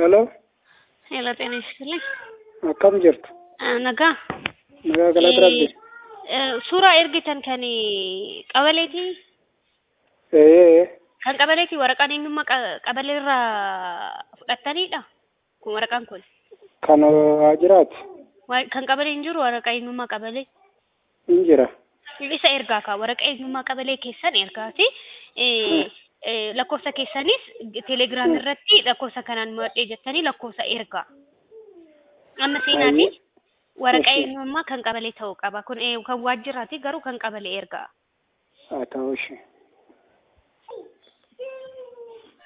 Hello. Hello, ጤና ይስጥልኝ። Akkam jirtu? Nagaa. Nagaa galata rabbi. Suuraa ergitan kan qabaleeti. Kan qabaleeti waraqaan eenyummaa qabalee irraa fudhatanidha. Kun waraqaan kun. Kan waajjiraati. Kan qabalee hin jiru waraqaa eenyummaa qabalee. Hin jira. Isa ergaa ka waraqaa eenyummaa qabalee keessan ergaati. Lakkoofsa keessanis Telegram irratti lakkoofsa kanaan madhee jettanii lakkoofsa ergaa. Amma seenaati waraqaa eenyummaa kan qabalee ta'uu qaba. Kun kan waajjiraati garuu kan qabalee ergaa. Haa ta'uu ishee.